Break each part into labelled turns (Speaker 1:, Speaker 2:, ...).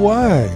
Speaker 1: worldwide,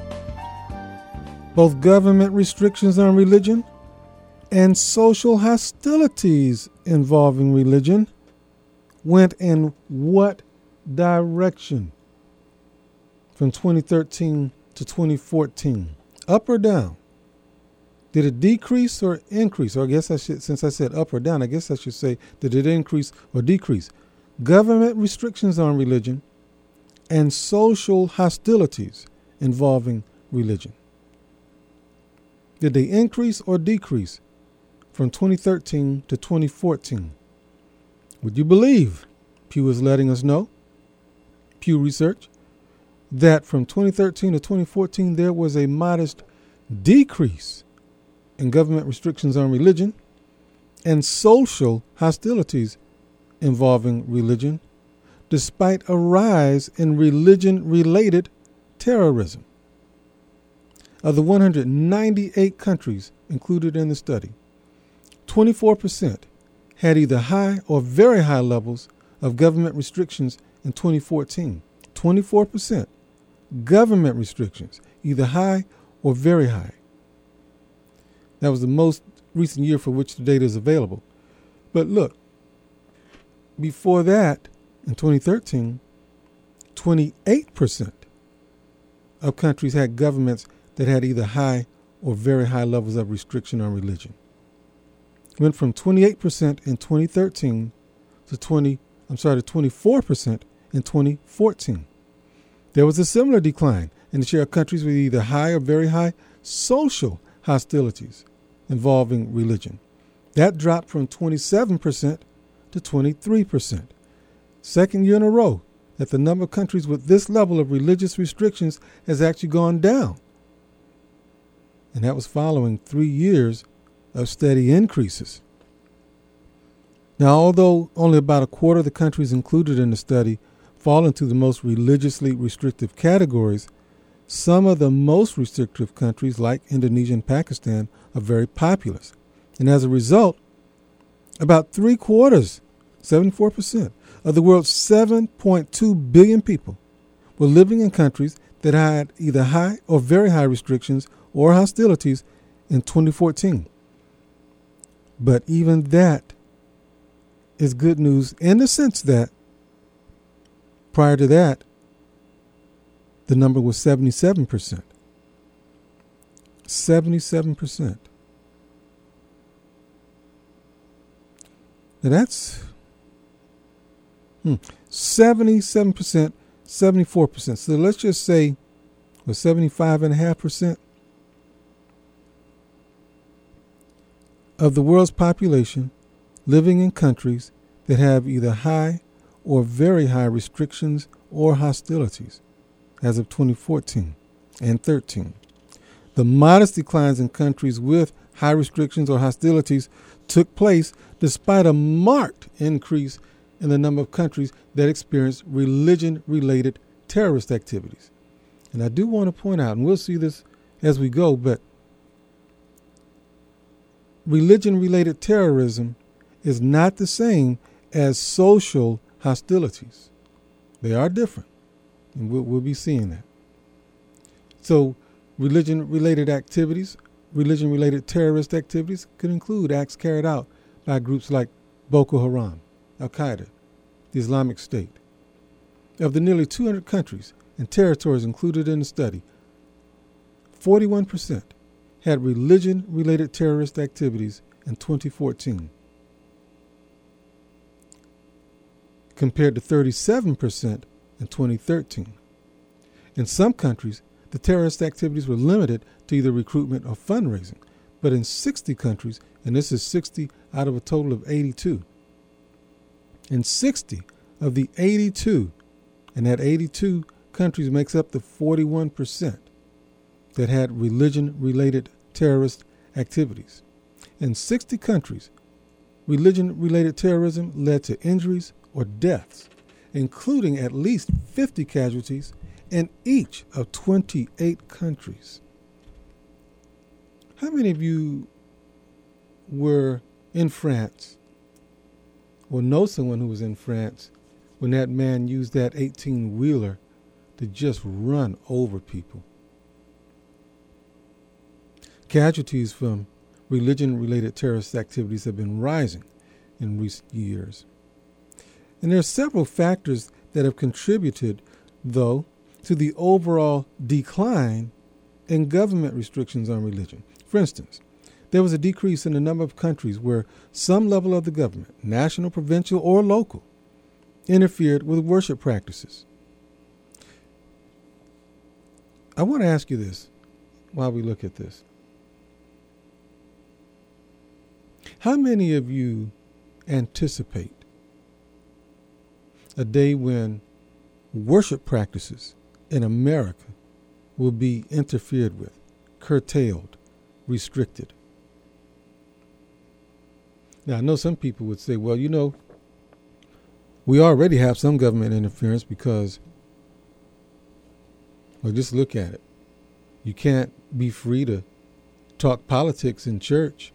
Speaker 1: both government restrictions on religion and social hostilities involving religion went in what direction from 2013 to 2014? Up or down? Did it decrease or increase? Or I guess I should, since I said up or down, I guess I should say, did it increase or decrease? Government restrictions on religion and social hostilities involving religion. Did they increase or decrease from 2013 to 2014? Would you believe, Pew is letting us know, Pew Research, that from 2013 to 2014 there was a modest decrease in government restrictions on religion and social hostilities involving religion, despite a rise in religion-related terrorism. Of the 198 countries included in the study, 24% had either high or very high levels of government restrictions in 2014. 24% government restrictions, either high or very high. That was the most recent year for which the data is available. But look, before that, in 2013, 28% of countries had governments that had either high or very high levels of restriction on religion. Went from 28% in 2013 to 24% in 2014. There was a similar decline in the share of countries with either high or very high social hostilities involving religion. That dropped from 27% to 23%. Second year in a row that the number of countries with this level of religious restrictions has actually gone down. And that was following 3 years of steady increases. Now, although only about a quarter of the countries included in the study fall into the most religiously restrictive categories, some of the most restrictive countries, like Indonesia and Pakistan, are very populous. And as a result, about 3/4, 74%, of the world's 7.2 billion people were living in countries that had either high or very high restrictions or hostilities in 2014. But even that is good news in the sense that prior to that, the number was 77%. 77%. Now that's 77%, 74%. So let's just say was 75.5% of the world's population living in countries that have either high or very high restrictions or hostilities as of 2014 and 13. The modest declines in countries with high restrictions or hostilities took place despite a marked increase in the number of countries that experienced religion-related terrorist activities. And I do want to point out, and we'll see this as we go, but religion-related terrorism is not the same as social hostilities. They are different, and we'll be seeing that. So religion-related activities, religion-related terrorist activities could include acts carried out by groups like Boko Haram, Al-Qaeda, the Islamic State. Of the nearly 200 countries and territories included in the study, 41% had religion-related terrorist activities in 2014, compared to 37% in 2013. In some countries, the terrorist activities were limited to either recruitment or fundraising, but in 60 countries, and this is 60 out of a total of 82, in 60 of the 82, and that 82 countries makes up the 41% that had religion-related terrorist activities. In 60 countries, religion-related terrorism led to injuries or deaths, including at least 50 casualties in each of 28 countries. How many of you were in France or know someone who was in France when that man used that 18-wheeler to just run over people. Casualties from religion-related terrorist activities have been rising in recent years. And there are several factors that have contributed, though, to the overall decline in government restrictions on religion. For instance, there was a decrease in the number of countries where some level of the government, national, provincial, or local, interfered with worship practices. I want to ask you this while we look at this. How many of you anticipate a day when worship practices in America will be interfered with, curtailed, restricted? Now, I know some people would say, well, we already have some government interference because, well, just look at it. You can't be free to talk politics in church.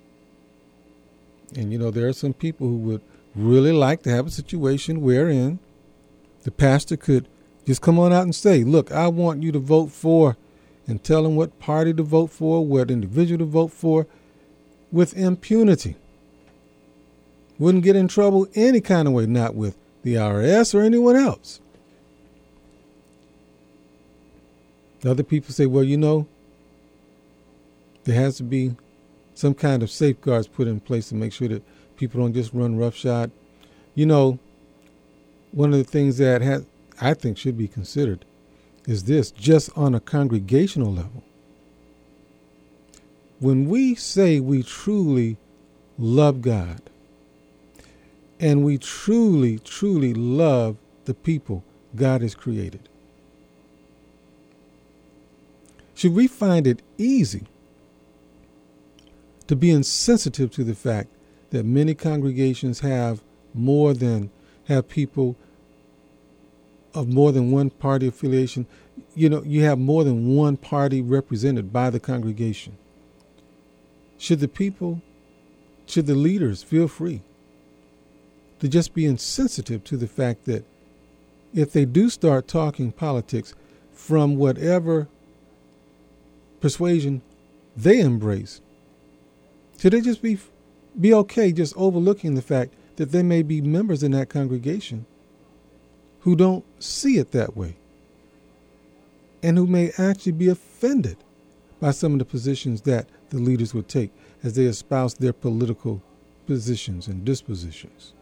Speaker 1: And, there are some people who would really like to have a situation wherein the pastor could just come on out and say, look, I want you to vote for, and tell them what party to vote for, what individual to vote for, with impunity. Wouldn't get in trouble any kind of way, not with the IRS or anyone else. Other people say, well, there has to be some kind of safeguards put in place to make sure that people don't just run roughshod. One of the things that I think should be considered is this, just on a congregational level. When we say we truly love God and we truly, truly love the people God has created, should we find it easy to be insensitive to the fact that many congregations have people of more than one party affiliation? You have more than one party represented by the congregation. Should the leaders feel free to just be insensitive to the fact that if they do start talking politics from whatever persuasion they embrace, should they just be okay just overlooking the fact that there may be members in that congregation who don't see it that way and who may actually be offended by some of the positions that the leaders would take as they espouse their political positions and dispositions?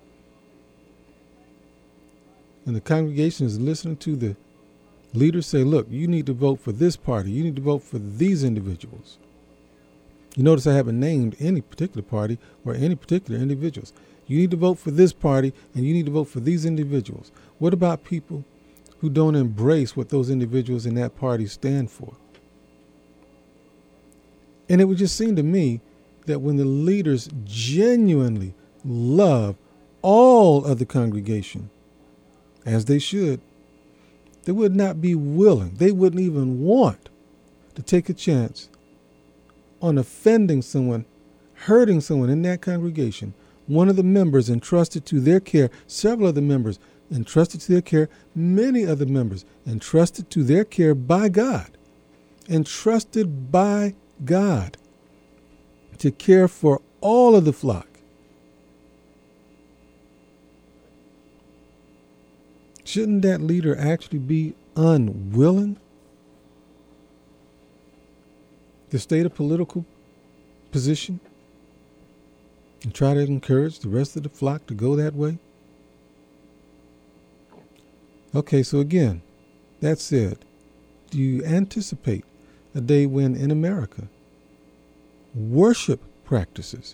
Speaker 1: And the congregation is listening to the leaders say, look, you need to vote for this party. You need to vote for these individuals. You notice I haven't named any particular party or any particular individuals. You need to vote for this party and you need to vote for these individuals. What about people who don't embrace what those individuals in that party stand for? And it would just seem to me that when the leaders genuinely love all of the congregation, as they should, they would not be willing, they wouldn't even want to take a chance on offending someone, hurting someone in that congregation. One of the members entrusted to their care, several of the members entrusted to their care, many other members entrusted to their care by God, entrusted by God to care for all of the flock. Shouldn't that leader actually be unwilling to state a political position and try to encourage the rest of the flock to go that way? Okay, so again, that said, do you anticipate a day when in America worship practices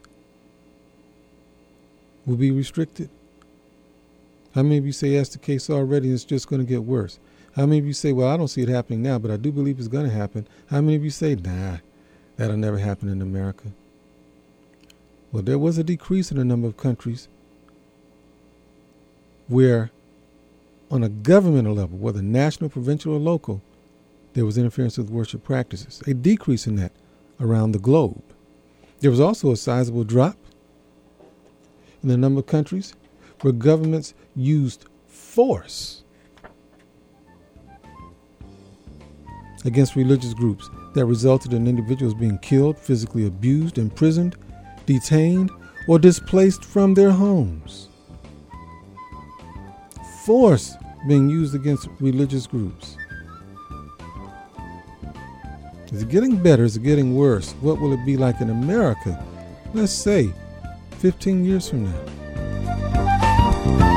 Speaker 1: will be restricted? How many of you say that's the case already and it's just going to get worse? How many of you say, well, I don't see it happening now, but I do believe it's going to happen? How many of you say, nah, that'll never happen in America? Well, there was a decrease in the number of countries where, on a governmental level, whether national, provincial, or local, there was interference with worship practices. A decrease in that around the globe. There was also a sizable drop in the number of countries where governments used force against religious groups that resulted in individuals being killed, physically abused, imprisoned, detained, or displaced from their homes. Force being used against religious groups. Is it getting better? Is it getting worse? What will it be like in America, let's say, 15 years from now?